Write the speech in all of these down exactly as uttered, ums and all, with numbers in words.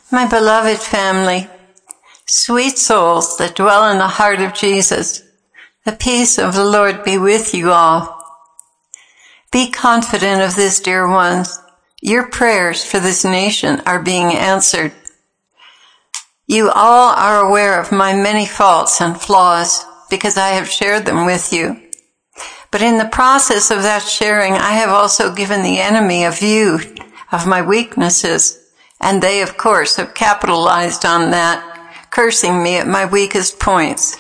My beloved family, sweet souls that dwell in the heart of Jesus, the peace of the Lord be with you all. Be confident of this, dear ones. Your prayers for this nation are being answered. You all are aware of my many faults and flaws because I have shared them with you. But in the process of that sharing, I have also given the enemy a view of my weaknesses. And they, of course, have capitalized on that, cursing me at my weakest points.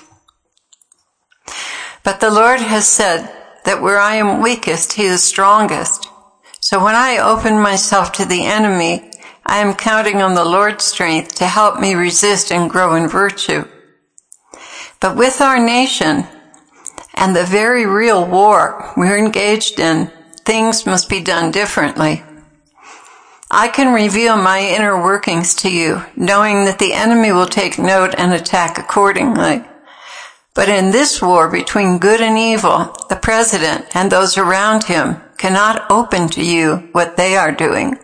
But the Lord has said that where I am weakest, He is strongest. So when I open myself to the enemy, I am counting on the Lord's strength to help me resist and grow in virtue. But with our nation and the very real war we're engaged in, things must be done differently. I can reveal my inner workings to you, knowing that the enemy will take note and attack accordingly. But in this war between good and evil, the president and those around him cannot open to you what they are doing.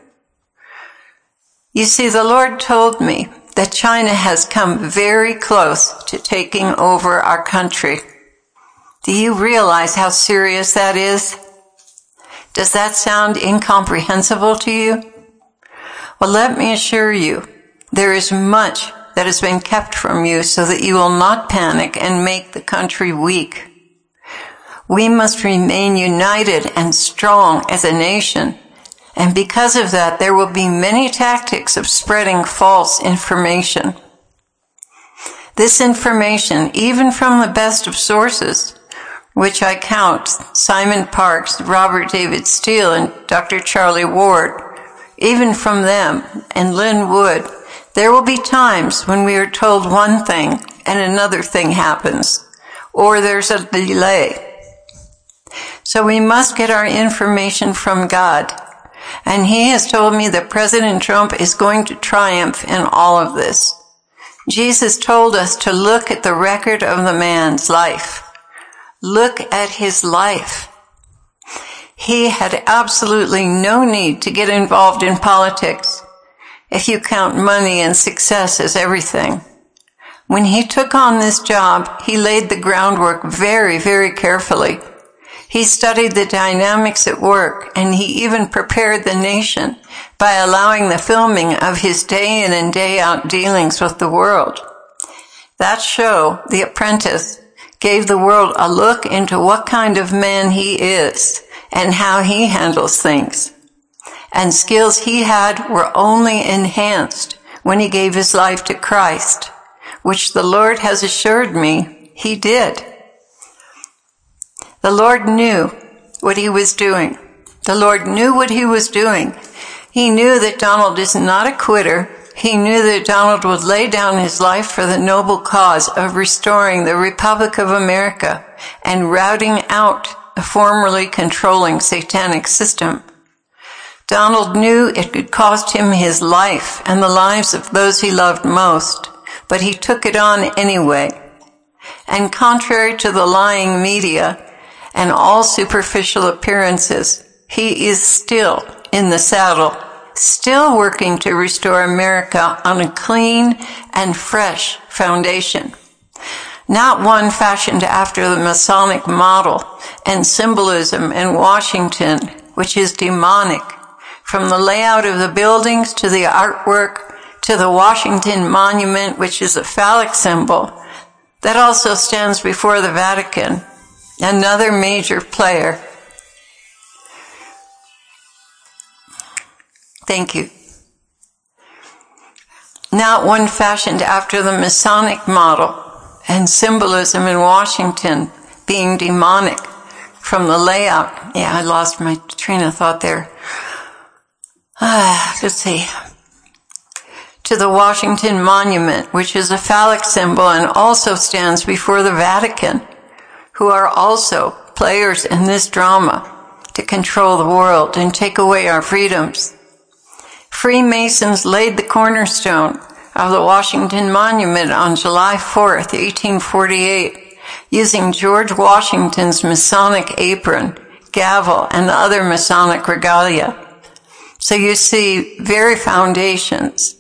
You see, the Lord told me that China has come very close to taking over our country. Do you realize how serious that is? Does that sound incomprehensible to you? Well, let me assure you, there is much that has been kept from you so that you will not panic and make the country weak. We must remain united and strong as a nation, and because of that, there will be many tactics of spreading false information. This information, even from the best of sources, which I count Simon Parkes, Robert David Steele, and Doctor Charlie Ward, even from them and Lynn Wood, there will be times when we are told one thing and another thing happens, or there's a delay. So we must get our information from God. And He has told me that President Trump is going to triumph in all of this. Jesus told us to look at the record of the man's life. Look at his life. He had absolutely no need to get involved in politics if you count money and success as everything. When he took on this job, he laid the groundwork very, very carefully. He studied the dynamics at work, and he even prepared the nation by allowing the filming of his day in and day out dealings with the world. That show, The Apprentice, gave the world a look into what kind of man he is and how he handles things. And skills he had were only enhanced when he gave his life to Christ, which the Lord has assured me he did. The Lord knew what he was doing. The Lord knew what he was doing. He knew that Donald is not a quitter. He knew that Donald would lay down his life for the noble cause of restoring the Republic of America and routing out the formerly controlling satanic system. Donald knew it could cost him his life and the lives of those he loved most, but he took it on anyway. And contrary to the lying media and all superficial appearances, he is still in the saddle, still working to restore America on a clean and fresh foundation. Not one fashioned after the Masonic model and symbolism in Washington, which is demonic, from the layout of the buildings to the artwork to the Washington Monument, which is a phallic symbol that also stands before the Vatican, another major player. Thank you. Not one fashioned after the Masonic model and symbolism in Washington being demonic from the layout. Yeah, I lost my train of thought there. Ah, let's see. To the Washington Monument, which is a phallic symbol and also stands before the Vatican, who are also players in this drama to control the world and take away our freedoms. Freemasons laid the cornerstone of the Washington Monument on July fourth, eighteen forty-eight, using George Washington's Masonic apron, gavel, and other Masonic regalia. So you see, very foundations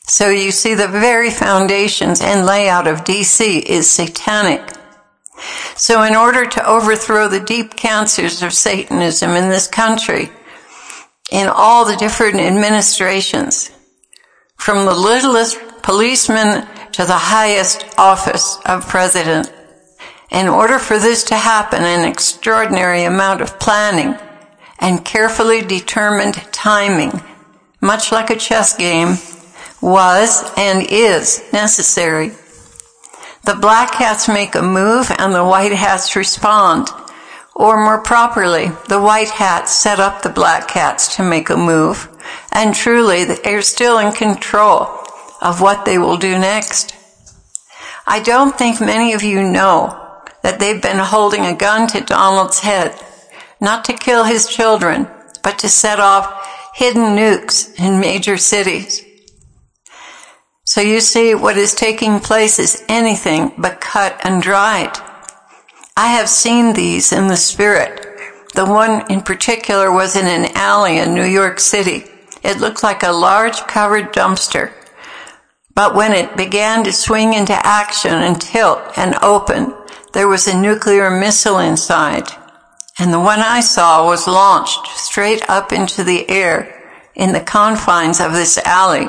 So you see, the very foundations and layout of D C is satanic. So in order to overthrow the deep cancers of Satanism in this country, in all the different administrations, from the littlest policeman to the highest office of president, in order for this to happen, an extraordinary amount of planning and carefully determined timing, much like a chess game, was and is necessary. The black hats make a move and the white hats respond. Or more properly, the white hats set up the black hats to make a move. And truly, they're still in control of what they will do next. I don't think many of you know that they've been holding a gun to Donald's head, not to kill his children, but to set off hidden nukes in major cities. So you see, what is taking place is anything but cut and dried. I have seen these in the spirit. The one in particular was in an alley in New York City. It looked like a large covered dumpster. But when it began to swing into action and tilt and open, there was a nuclear missile inside. And the one I saw was launched straight up into the air in the confines of this alley.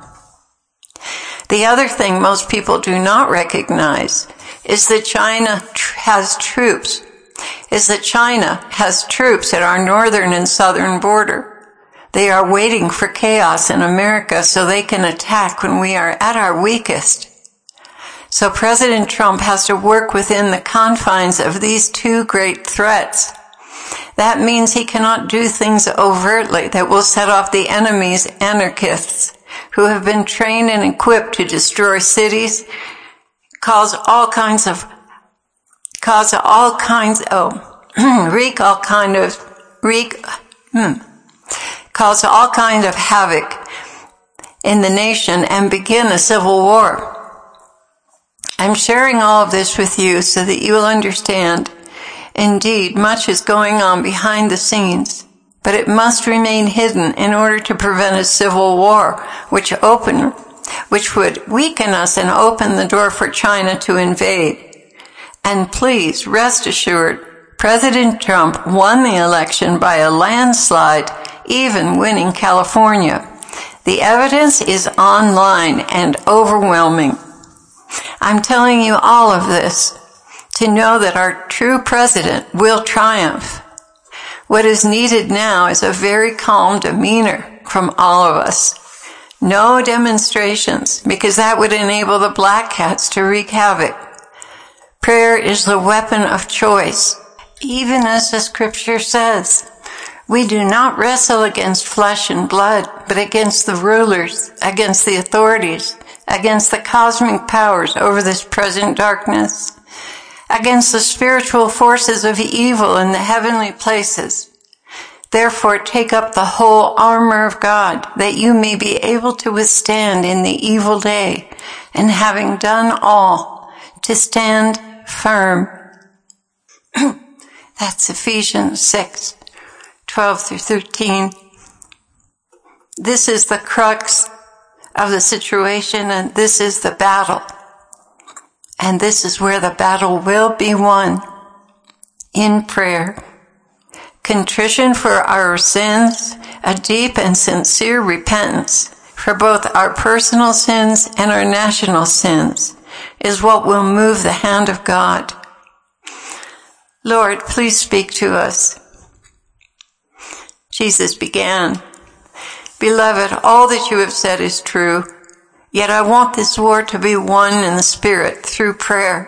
The other thing most people do not recognize is that China tr- has troops, is that China has troops at our northern and southern border. They are waiting for chaos in America so they can attack when we are at our weakest. So President Trump has to work within the confines of these two great threats. That means he cannot do things overtly that will set off the enemy's anarchists who have been trained and equipped to destroy cities, cause all kinds of, cause all kinds, oh, wreak all kind of, wreak, hmm, cause all kinds of havoc in the nation and begin a civil war. I'm sharing all of this with you so that you will understand. Indeed, much is going on behind the scenes, but it must remain hidden in order to prevent a civil war, which open, which would weaken us and open the door for China to invade. And please rest assured, President Trump won the election by a landslide, even winning California. The evidence is online and overwhelming. I'm telling you all of this to know that our true president will triumph. What is needed now is a very calm demeanor from all of us. No demonstrations, because that would enable the black hats to wreak havoc. Prayer is the weapon of choice, even as the scripture says. We do not wrestle against flesh and blood, but against the rulers, against the authorities, against the cosmic powers over this present darkness, against the spiritual forces of evil in the heavenly places. Therefore, take up the whole armor of God, that you may be able to withstand in the evil day, and having done all, to stand firm. That's Ephesians six, twelve through thirteen. This is the crux of the situation, and this is the battle. And this is where the battle will be won, in prayer. Contrition for our sins, a deep and sincere repentance for both our personal sins and our national sins, is what will move the hand of God. Lord, please speak to us. Jesus began, Beloved, all that you have said is true, yet I want this war to be won in the Spirit through prayer.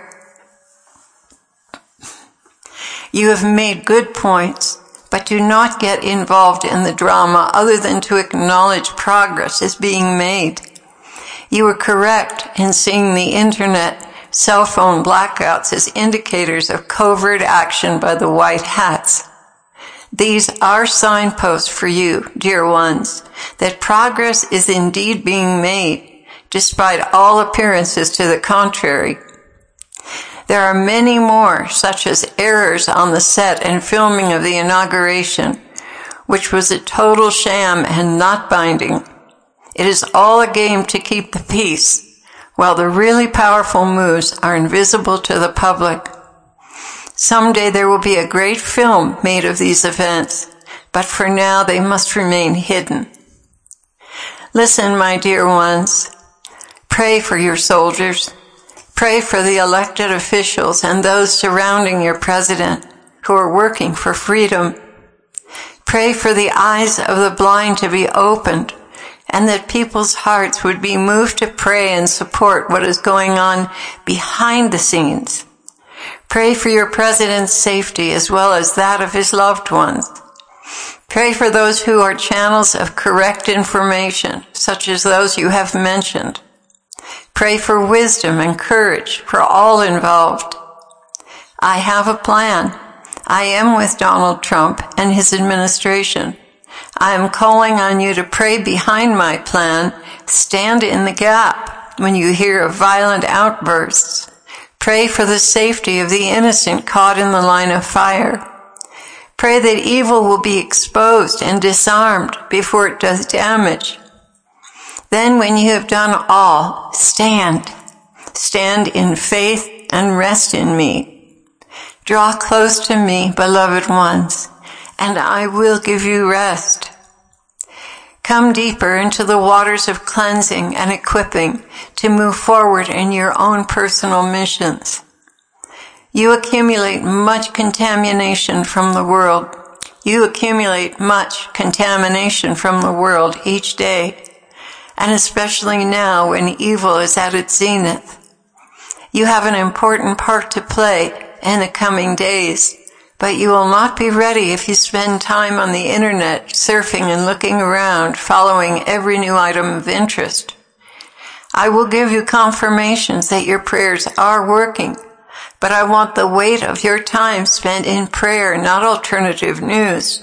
You have made good points, but do not get involved in the drama other than to acknowledge progress is being made. You were correct in seeing the internet cell phone blackouts as indicators of covert action by the white hats. These are signposts for you, dear ones, that progress is indeed being made, despite all appearances to the contrary. There are many more, such as errors on the set and filming of the inauguration, which was a total sham and not binding. It is all a game to keep the peace, while the really powerful moves are invisible to the public. Someday there will be a great film made of these events, but for now they must remain hidden. Listen, my dear ones. Pray for your soldiers. Pray for the elected officials and those surrounding your president who are working for freedom. Pray for the eyes of the blind to be opened, and that people's hearts would be moved to pray and support what is going on behind the scenes. Pray for your president's safety as well as that of his loved ones. Pray for those who are channels of correct information, such as those you have mentioned. Pray for wisdom and courage for all involved. I have a plan. I am with Donald Trump and his administration. I am calling on you to pray behind my plan. Stand in the gap when you hear of violent outbursts. Pray for the safety of the innocent caught in the line of fire. Pray that evil will be exposed and disarmed before it does damage. Then when you have done all, stand. Stand in faith and rest in me. Draw close to me, beloved ones, and I will give you rest. Come deeper into the waters of cleansing and equipping to move forward in your own personal missions. You accumulate much contamination from the world. You accumulate much contamination from the world each day, and especially now when evil is at its zenith. You have an important part to play in the coming days, but you will not be ready if you spend time on the internet surfing and looking around, following every new item of interest. I will give you confirmations that your prayers are working, but I want the weight of your time spent in prayer, not alternative news.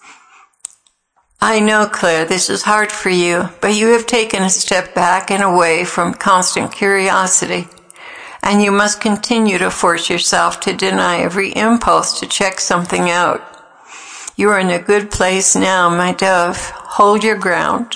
I know, Claire, this is hard for you, but you have taken a step back and away from constant curiosity, and you must continue to force yourself to deny every impulse to check something out. You are in a good place now, my dove. Hold your ground.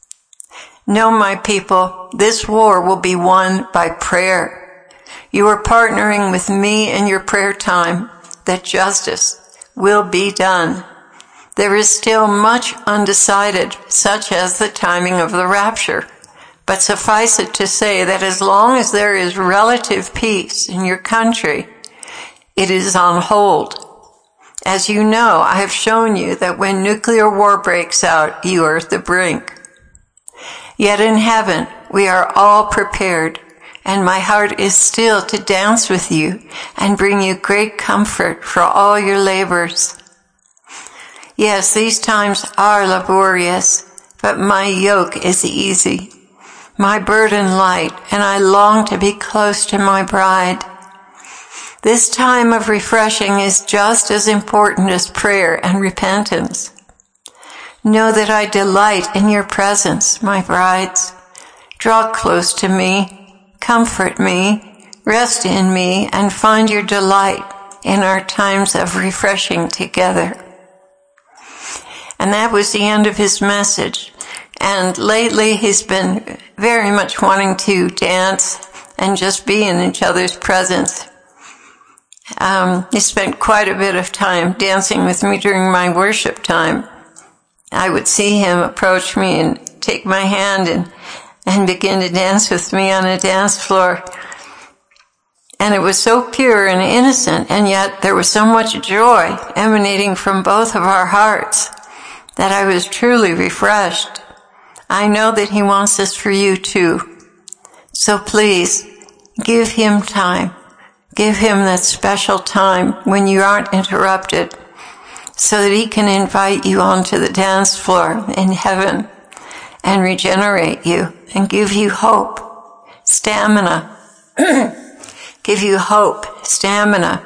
No, my people, this war will be won by prayer. You are partnering with me in your prayer time that justice will be done. There is still much undecided, such as the timing of the rapture. But suffice it to say that as long as there is relative peace in your country, it is on hold. As you know, I have shown you that when nuclear war breaks out, you are at the brink. Yet in heaven, we are all prepared, and my heart is still to dance with you and bring you great comfort for all your labors. Yes, these times are laborious, but my yoke is easy, my burden light, and I long to be close to my bride. This time of refreshing is just as important as prayer and repentance. Know that I delight in your presence, my brides. Draw close to me. Comfort me, rest in me, and find your delight in our times of refreshing together. And that was the end of his message. And lately he's been very much wanting to dance and just be in each other's presence. Um, he spent quite a bit of time dancing with me during my worship time. I would see him approach me and take my hand and and begin to dance with me on a dance floor. And it was so pure and innocent, and yet there was so much joy emanating from both of our hearts that I was truly refreshed. I know that he wants this for you too. So please, give him time. Give him that special time when you aren't interrupted, so that he can invite you onto the dance floor in heaven and regenerate you and give you hope, stamina, give you hope, stamina,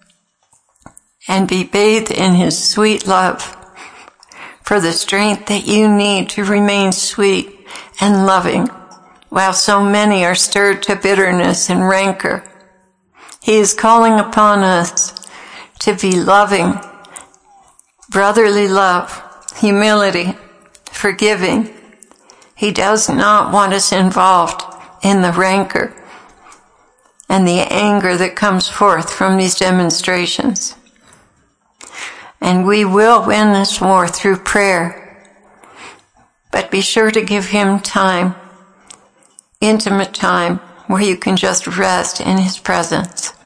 and be bathed in his sweet love for the strength that you need to remain sweet and loving while so many are stirred to bitterness and rancor. He is calling upon us to be loving, brotherly love, humility, forgiving, He does not want us involved in the rancor and the anger that comes forth from these demonstrations. And we will win this war through prayer. But be sure to give him time, intimate time, where you can just rest in his presence.